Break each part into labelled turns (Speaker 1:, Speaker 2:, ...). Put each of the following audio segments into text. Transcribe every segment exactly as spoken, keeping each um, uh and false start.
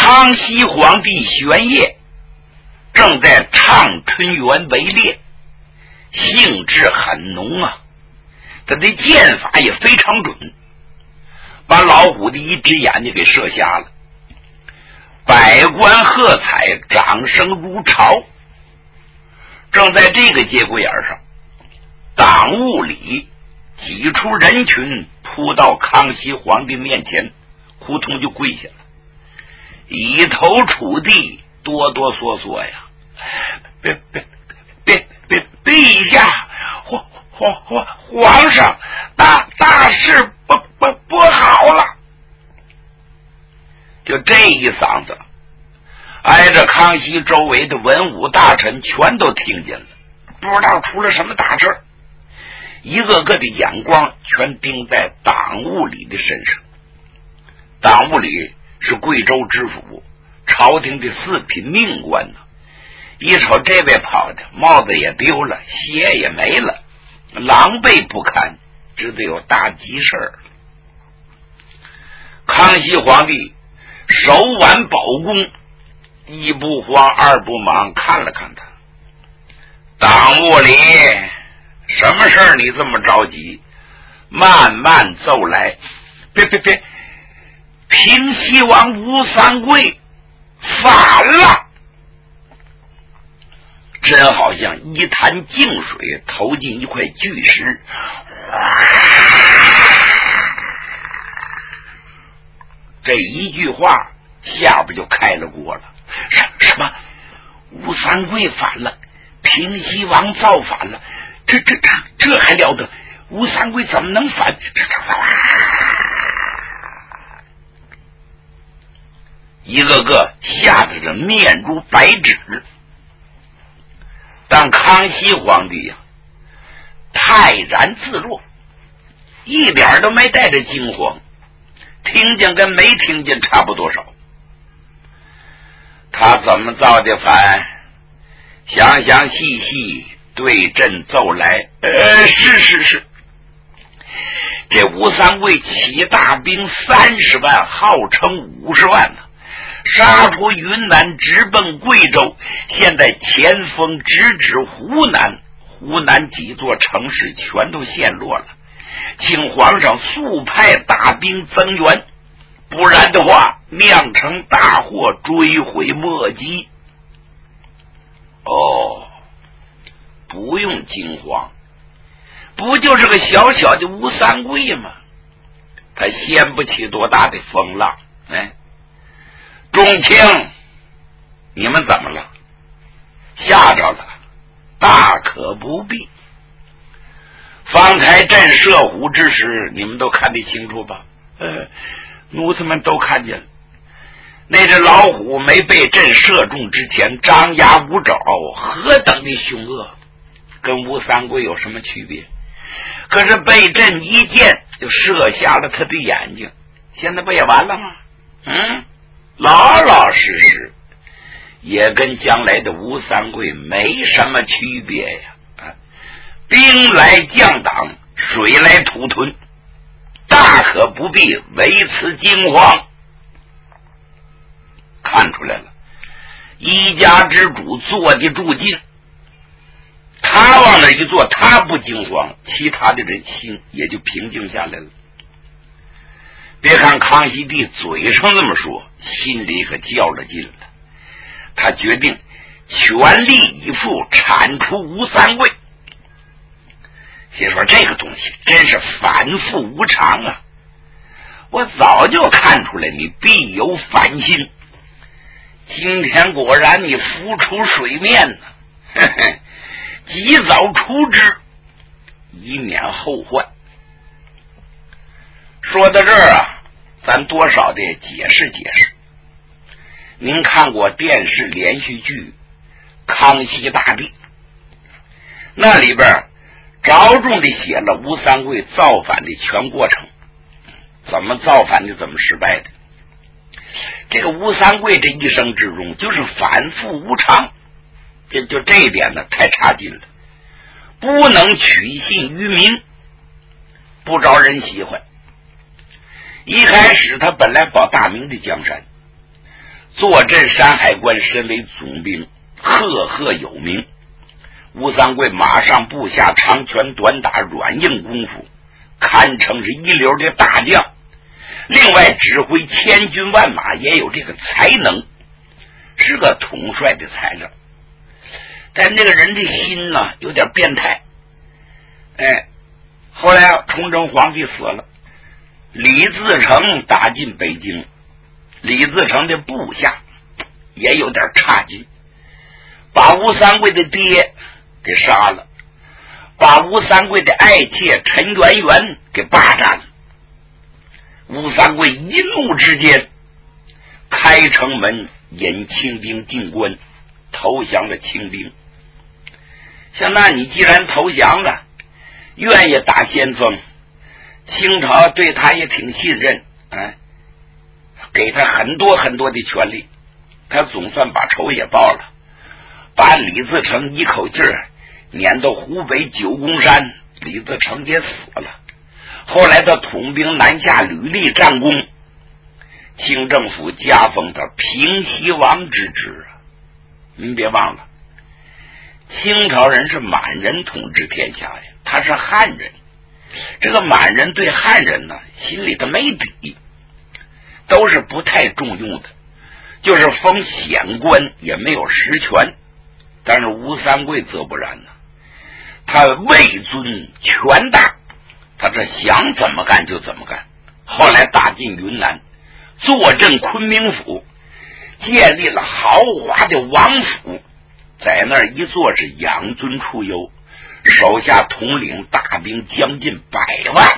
Speaker 1: 康熙皇帝玄烨正在畅春园围猎，兴致很浓啊，他的箭法也非常准，把老虎的一只眼睛给射瞎了。百官喝彩，掌声如潮。正在这个节骨眼上，党务里挤出人群，扑到康熙皇帝面前，扑通就跪下了，以头触地，哆哆嗦嗦呀，别别别别陛下，皇皇皇皇上，大大事不不不好了！就这一嗓子，挨着康熙周围的文武大臣全都听见了，不知道出了什么大事，一个个的眼光全盯在党务里的身上。党务里是贵州知府，朝廷的四品命官呢。一瞅这位跑的，帽子也丢了，鞋也没了，狼狈不堪，知道有大急事儿。康熙皇帝手挽宝弓，一不慌二不忙看了看他，党务里什么事儿你这么着急？慢慢奏来。别别别，平西王吴三桂反了！真好像一潭净水投进一块巨石，这一句话下边就开了锅了。什什么？吴三桂反了，平西王造反了？这这这这还了得？吴三桂怎么能反？这这一个个吓得这面如白纸。但康熙皇帝呀、啊，泰然自若，一点都没带着惊慌，听见跟没听见差不多少。他怎么造的反？详详细细对阵奏来。呃，是是是，这吴三桂起大兵三十万，号称五十万呢，杀出云南，直奔贵州，现在前锋直指湖南，湖南几座城市全都陷落了，请皇上速派大兵增援，不然的话酿成大祸，追悔莫及。哦，不用惊慌，不就是个小小的吴三桂吗？他掀不起多大的风浪。哎，众卿，你们怎么了？吓着了？大可不必。方才朕射虎之时，你们都看得清楚吧？呃，奴才们都看见了。那只老虎没被朕射中之前，张牙舞爪，何等的凶恶，跟吴三桂有什么区别？可是被朕一箭就射瞎了他的眼睛，现在不也完了吗？嗯，老老实实，也跟将来的吴三桂没什么区别呀。啊，兵来将挡，水来土屯，大可不必为此惊慌。看出来了，一家之主坐的住进，他往那一坐，他不惊慌，其他的人心也就平静下来了。别看康熙帝嘴上这么说，心里可较了劲了。他决定全力以赴铲除吴三桂。先说这个东西真是反复无常啊！我早就看出来你必有反心，今天果然你浮出水面了，呵呵，及早除之，以免后患。说到这儿啊，咱多少的解释解释。您看过电视连续剧《康熙大帝》，那里边着重的写了吴三桂造反的全过程，怎么造反的，怎么失败的。这个吴三桂这一生之中就是反复无常，这就这一点呢太差劲了，不能取信于民，不招人喜欢。一开始他本来保大明的江山， 坐镇山海关，身为总兵，赫赫有名。吴三桂马上部下长拳短打软硬功夫，堪称是一流的大将。另外指挥千军万马也有这个才能，是个统帅的材料。但这个人的心呢有点变态。哎，后来啊，崇祯皇帝死了，李自成打进北京，李自成的部下也有点差劲，把吴三桂的爹给杀了，把吴三桂的爱妾陈圆圆给霸占了。吴三桂一怒之间，开城门引清兵进关，投降了清兵。像那你既然投降了，愿意打先锋，清朝对他也挺信任，哎，给他很多很多的权利，他总算把仇也报了，把李自成一口气儿撵到湖北九宫山，李自成也死了。后来他统兵南下，屡立战功，清政府加封他平西王之职啊！您别忘了，清朝人是满人统治天下呀，他是汉人，这个满人对汉人呢心里头没底，都是不太重用的，就是封显官也没有实权。但是吴三桂则不然呢，他位尊权大，他这想怎么干就怎么干。后来打进云南，坐镇昆明府，建立了豪华的王府，在那儿一坐是养尊处优，手下统领大兵将近百万。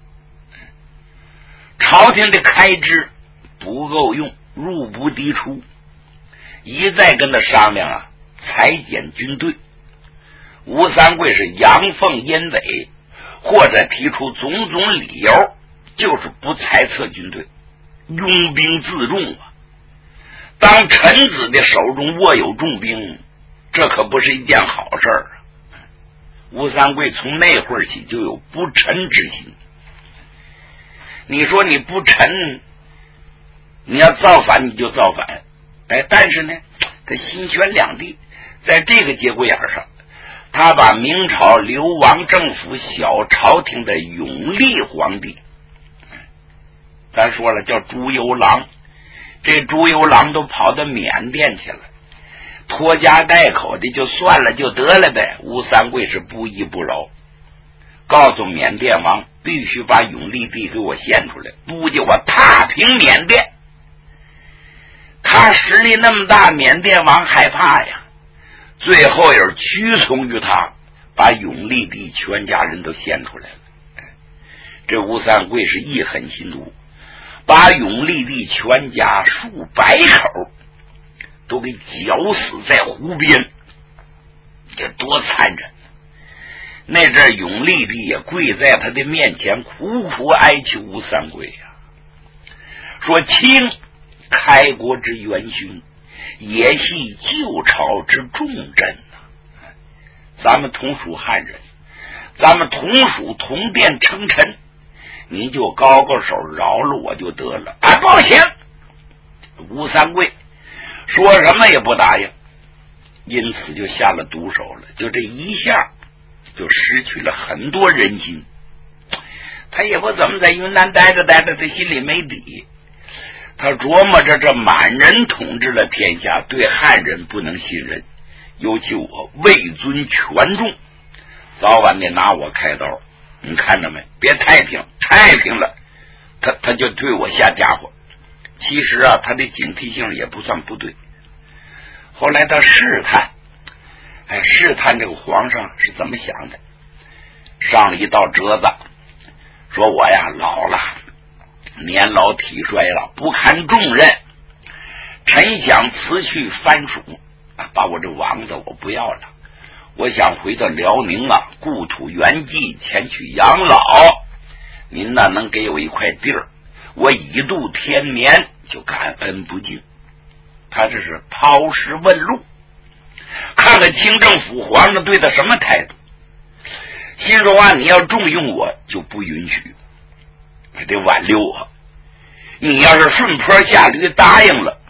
Speaker 1: 朝廷的开支不够用，入不敌出，一再跟他商量啊，裁减军队。吴三桂是阳奉阴违，或者提出种种理由，就是不裁撤军队，拥兵自重啊。当臣子的手中握有重兵，这可不是一件好事儿啊。吴三桂从那会儿起就有不臣之心。你说你不臣，你要造反你就造反，哎，但是呢，他心悬两地，在这个节骨眼上，他把明朝流亡政府小朝廷的永历皇帝，咱说了叫朱由榔，这朱由榔都跑到缅甸去了，拖家带口的就算了就得了呗。吴三桂是不依不饶，告诉缅甸王必须把永历帝给我献出来，不就我踏平缅甸。他实力那么大，缅甸王害怕呀，最后也是屈从于他，把永历帝全家人都献出来了。这吴三桂是一狠心毒，把永历帝全家数百口都给绞死在湖边，这多残忍！那阵永历帝也跪在他的面前，苦苦哀求吴三桂呀、啊，说：“卿开国之元勋，也系旧朝之重镇呐、啊。咱们同属汉人，咱们同属同殿称臣，你就高高手饶了我就得了。”啊，不行！吴三桂说什么也不答应，因此就下了毒手了。就这一下，就失去了很多人心。他也不怎么在云南待着待着，他心里没底。他琢磨着这满人统治了天下，对汉人不能信任，尤其我位尊权重，早晚得拿我开刀。你看着没？别太平，太平了，他他就对我下家伙。其实啊，他的警惕性也不算不对。后来他试探，哎，试探这个皇上是怎么想的，上了一道折子，说我呀老了，年老体衰了，不堪重任，臣想辞去藩属，把我这王子我不要了，我想回到辽宁啊，故土原籍，前去养老。您呢能给我一块地儿，我以度天年，就感恩不尽。他这是抛石问路，看看清政府皇上对他什么态度。心说啊，你要重用我就不允许，得挽留我。你要是顺坡下驴答应了，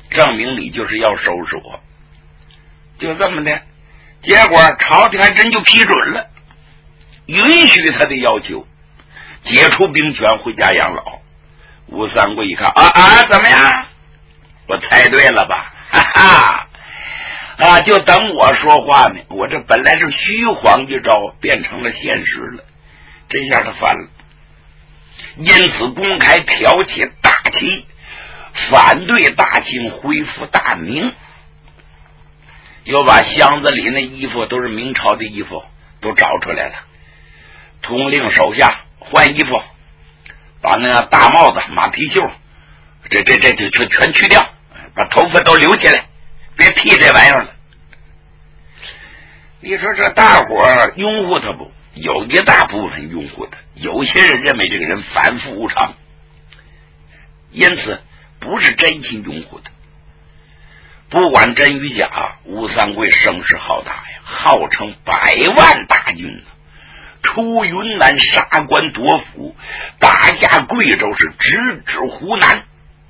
Speaker 1: 证明你就是要收拾我。就这么的，结果朝廷还真就批准了，允许他的要求，解除兵权，回家养老。吴三桂一看，啊啊，怎么样？我猜对了吧？哈哈，啊，就等我说话呢。我这本来是虚晃一招，变成了现实了。这下他翻了，因此公开挑起大旗，反对大清恢复大明。又把箱子里那衣服都是明朝的衣服都找出来了，统领手下换衣服，把那个大帽子、马蹄袖，这这这就全全去掉，把头发都留起来，别剃这玩意儿了。你说这大伙儿拥护他不？有一大部分拥护他，有些人认为这个人反复无常，因此不是真心拥护他。不管真与假，吴三桂声势浩大呀，号称百万大军，出云南杀官夺府，打下贵州，是直指湖南。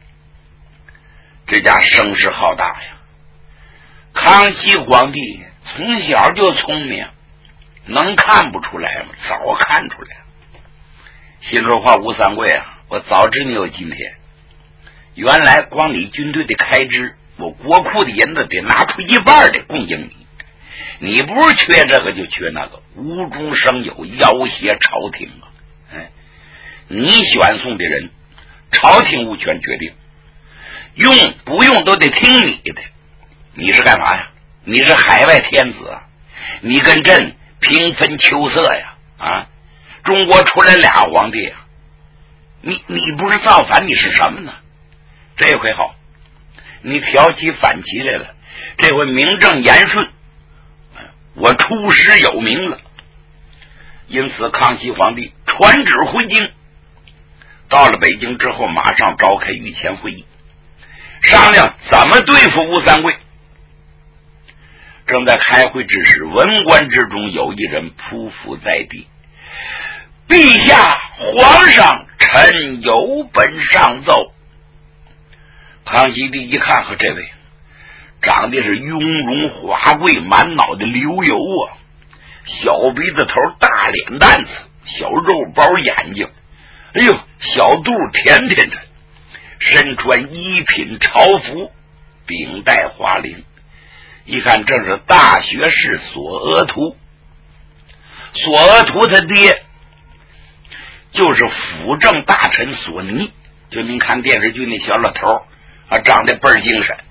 Speaker 1: 这家声势浩大呀！康熙皇帝从小就聪明，能看不出来吗？早看出来了。心说话，吴三桂啊，我早知你有今天。原来光你军队的开支，我国库的银子得拿出一半的供应你，你不是缺这个就缺那个，无中生有，要挟朝廷啊！哎，你选送的人，朝廷无权决定，用不用都得听你的。你是干嘛呀？你是海外天子啊！你跟朕平分秋色呀！啊，中国出来俩皇帝啊！你你不是造反，你是什么呢？这回好，你挑起反旗来了，这回名正言顺，我出师有名了。因此康熙皇帝传旨回京，到了北京之后，马上召开御前会议，商量怎么对付吴三桂。正在开会之时，文官之中有一人匍匐在地，陛下，皇上，臣有本上奏。康熙帝一看，和这位长得是雍容华贵，满脑的流油啊，小鼻子头，大脸蛋子，小肉包眼睛，哎呦，小肚甜甜的，身穿一品朝服，并带花翎，一看正是大学士索额图。索额图他爹就是辅政大臣索尼，就您看电视剧那小老头啊，长得倍儿精神。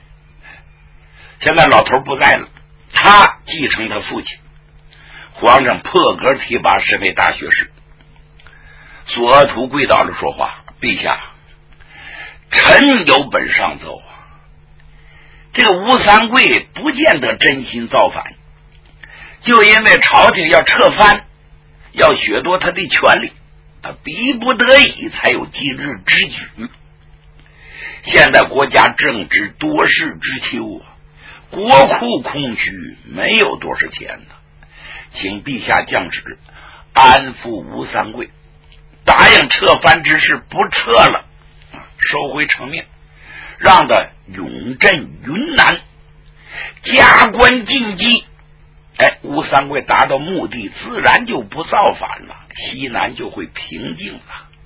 Speaker 1: 现在老头不在了，他继承他父亲，皇上破格提拔身为大学士。索额图跪倒了说话，陛下，臣有本上奏啊，这个吴三桂不见得真心造反，就因为朝廷要撤藩，要削夺他的权利，他逼不得已才有今日之举。现在国家正值多事之秋啊，国库空虚，没有多少钱呢，请陛下降旨安抚吴三桂，答应撤藩之事不撤了，收回成命，让他永镇云南，加官进击。哎，吴三桂达到目的，自然就不造反了，西南就会平静了。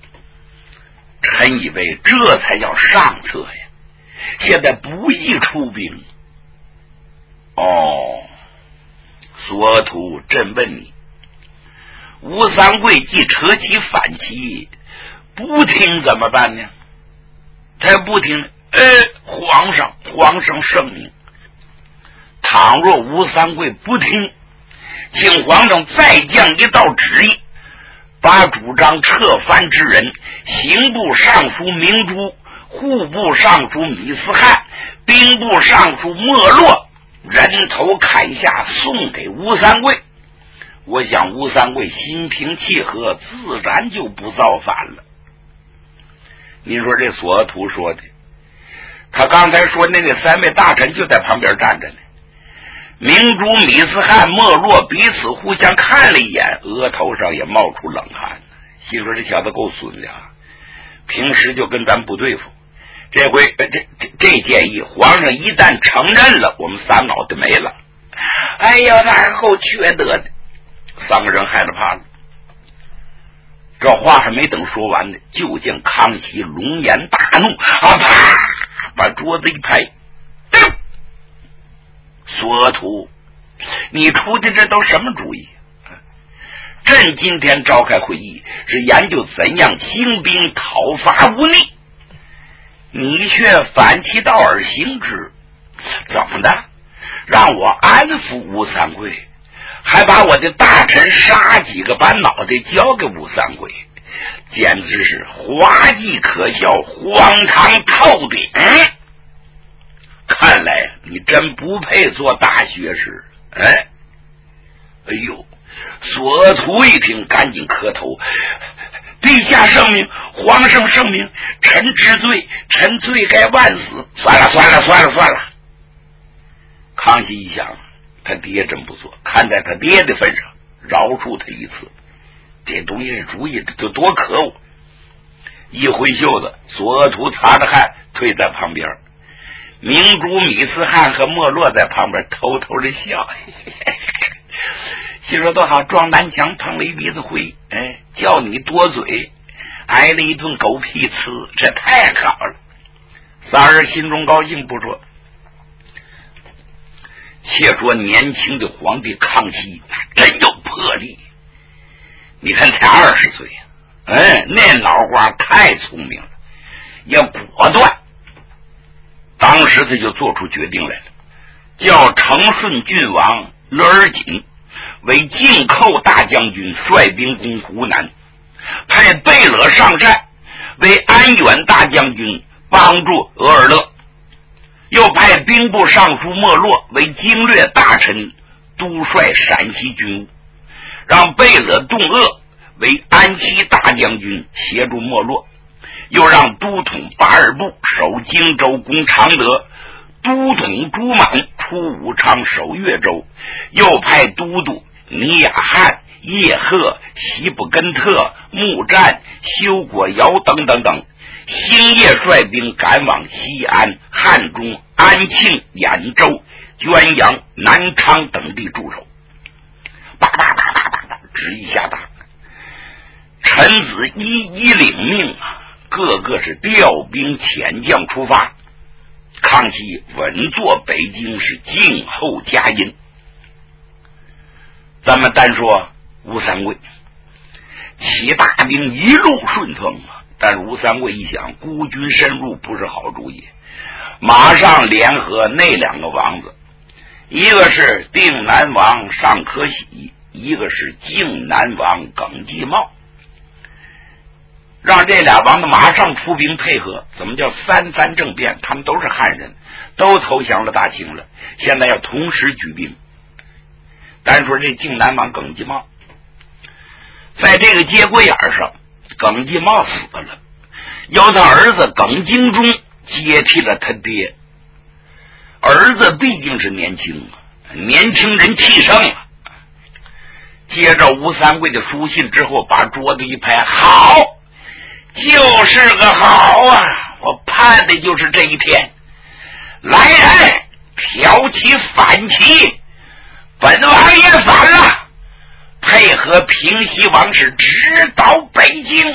Speaker 1: 臣以为这才叫上策呀，现在不宜出兵。哦，索额图，朕问你，吴三桂既扯起反旗，不听怎么办呢？他不听，呃，皇上，皇上圣明，倘若吴三桂不听，请皇上再降一道旨意，把主张撤藩之人，刑部尚书明珠、户部尚书米斯汉、兵部尚书莫洛人头砍下，送给吴三桂。我想吴三桂心平气和，自然就不造反了。您说这索额图说的，他刚才说那个三位大臣就在旁边站着呢。明珠、米斯汉、莫洛彼此互相看了一眼，额头上也冒出冷汗，心说这小子够损的啊！平时就跟咱不对付，这回这这这建议，皇上一旦承认了，我们三老就没了。哎呀，那还够缺德的！三个人害了怕了。这话还没等说完呢，就见康熙龙颜大怒，啊啪，把桌子一拍，噔！索图，你出的这都什么主意？朕今天召开会议，是研究怎样兴兵讨伐忤逆，你却反其道而行之，怎么的？让我安抚吴三桂，还把我的大臣杀几个，把脑袋交给吴三桂，简直是滑稽可笑，荒唐透顶！看来你真不配做大学士。哎，哎呦！索图一听，赶紧磕头：“陛下圣明，皇上圣明，臣知罪，臣罪该万死。算了，算了，算了，算了。”康熙一想，他爹真不错，看在他爹的份上，饶恕他一次。这东西这主意就多可恶！一挥袖子，索图擦着汗退在旁边，明珠、米斯汉和莫洛在旁边偷偷的笑。心说多好，撞南墙碰了一鼻子灰，哎，叫你多嘴，挨了一顿狗屁呲，这太好了。仨人心中高兴不说。且说年轻的皇帝康熙真有魄力，你看才二十岁，哎，那脑瓜太聪明了，也果断。当时他就做出决定来了，叫承顺郡王勒尔锦为靖寇大将军，率兵攻湖南，派贝勒上善为安远大将军，帮助额尔勒，又派兵部尚书莫洛为经略大臣，督率陕西军务，让贝勒洞鄂为安西大将军，协助莫洛，又让都统巴尔部守荆州攻常德，都统朱莽出武昌守越州，又派都督尼雅汗、叶赫、西布根特、木战、修果尧等等等，星夜率兵赶往西安、汉中、安庆、兖州、宣阳、南昌等地驻守。叭叭叭叭叭叭，旨意下达，臣子一一领命啊，个个是调兵遣将出发。康熙稳坐北京，是静候佳音。咱们单说吴三桂起大兵一路顺风啊，但是吴三桂一想，孤军深入不是好主意，马上联合那两个王子，一个是定南王尚可喜，一个是靖南王耿继茂，让这俩王子马上出兵配合。怎么叫三三政变？他们都是汉人，都投降了大清了，现在要同时举兵。单说这靖南王耿继茂，在这个节骨眼上，耿继茂死了，由他儿子耿精忠接替了他爹。儿子毕竟是年轻啊，年轻人气盛啊。接着吴三桂的书信之后，把桌子一拍，好，就是个好啊！我盼的就是这一天。来人，挑起反旗，本王也反了，配合平西王室直捣北京。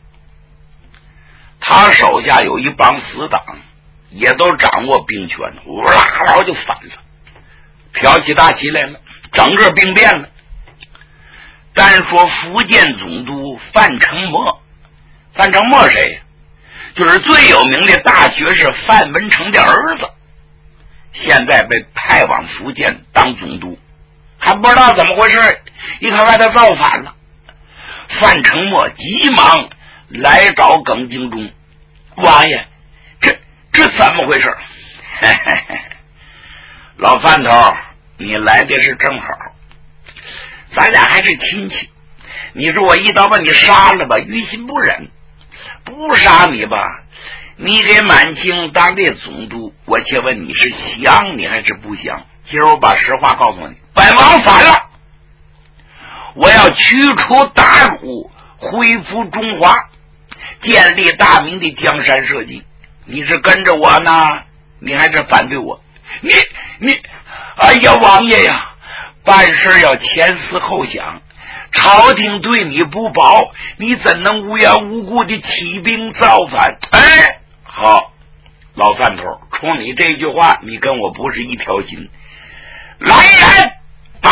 Speaker 1: 他手下有一帮死党，也都掌握兵权，呜啦啦就反了，挑起大旗来了，整个兵变了。单说福建总督范承模，范承模谁？就是最有名的大学士范文成的儿子，现在被派往福建当总督，还不知道怎么回事，一看外头造反了。范承模急忙来找耿精忠，王爷，这这怎么回事？嘿嘿嘿，老范头，你来的是正好，咱俩还是亲戚，你说我一刀把你杀了吧，于心不忍；不杀你吧，你给满清当这总督，我且问你是降你还是不降？今儿我把实话告诉你，本王反了，我要驱除鞑虏，恢复中华，建立大明的江山社稷。你是跟着我呢， 你还是反对我？你你，哎呀，王爷呀，办事要前思后想，朝廷对你不保，你怎能无缘无故的起兵造反？哎，好，老三头，冲你这句话，你跟我不是一条心。来人，绑！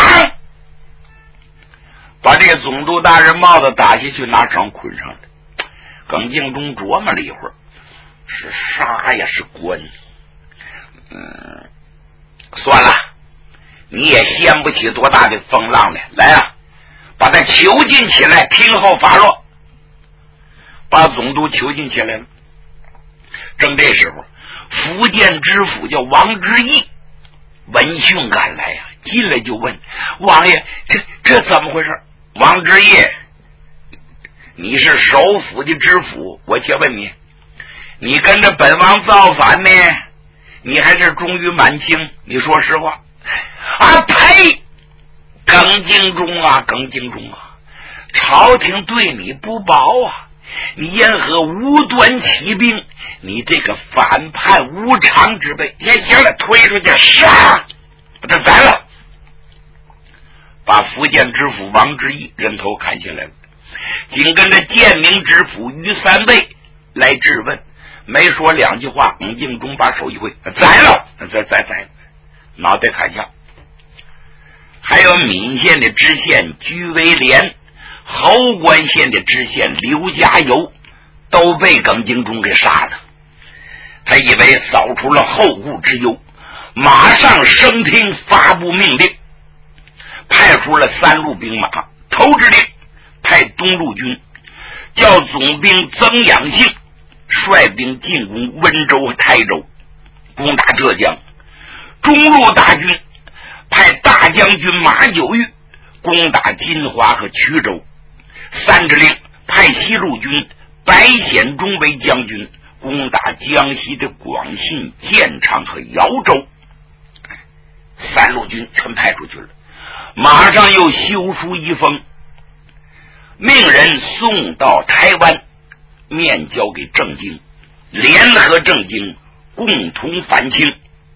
Speaker 1: 把这个总督大人帽子打下去，拿绳捆上了。耿敬忠琢磨了一会儿，是杀呀，是关？嗯，算了，你也掀不起多大的风浪来。来啊，把他囚禁起来，听候发落。把总督囚禁起来了。正这时候，福建知府叫王之义闻讯赶来呀、啊，进来就问王爷：“这这怎么回事？”王之义，你是首府的知府，我且问你，你跟着本王造反呢，你还是忠于满清？你说实话。啊呸！耿敬忠啊，耿敬忠啊，朝廷对你不薄啊，你因何无端起兵？你这个反叛无常之辈！也行了，推出去杀，把他宰了。把福建知府王之义人头砍下来了，紧跟着建宁知府于三倍来质问，没说两句话，耿敬忠把手一挥，宰了，再再宰，脑袋砍下。还有闽县的知县居维廉，侯官县的知县刘家友，都被耿敬忠给杀了。他以为扫除了后顾之忧，马上升听发布命令，派出了三路兵马，头之令派东路军叫总兵曾养性率兵进攻温州和台州，攻打浙江。中路大军派大将军马九玉攻打金华和衢州。三之令派西路军白显忠为将军攻打江西的广信、建昌和饶州。三路军全派出去了，马上又修书一封，命人送到台湾，面交给郑经，联合郑经共同反清。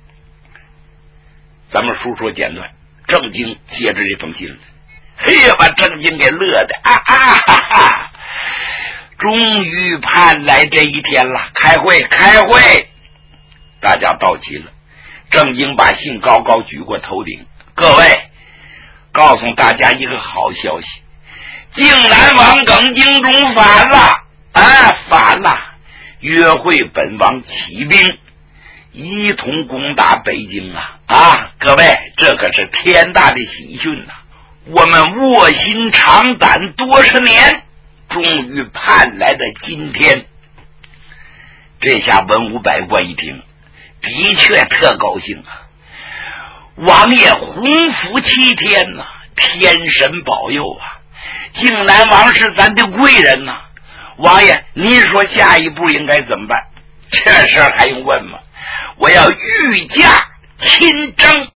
Speaker 1: 咱们书说简短，郑经接着这封信，嘿呀，把郑经给乐的啊啊哈哈！终于盼来这一天了，开会开会！大家到齐了，郑经把信高高举过头顶，各位，告诉大家一个好消息，靖南王耿敬忠反了啊，反了！约会本王起兵，一同攻打北京啊！啊，各位，这可是天大的喜讯呐、啊！我们卧薪尝胆多少年，终于盼来的今天。这下文武百官一听，的确特高兴啊！王爷洪福七天呐、啊，天神保佑啊！靖南王是咱的贵人呐、啊，王爷，您说下一步应该怎么办？这事儿还用问吗？我要御驾亲征。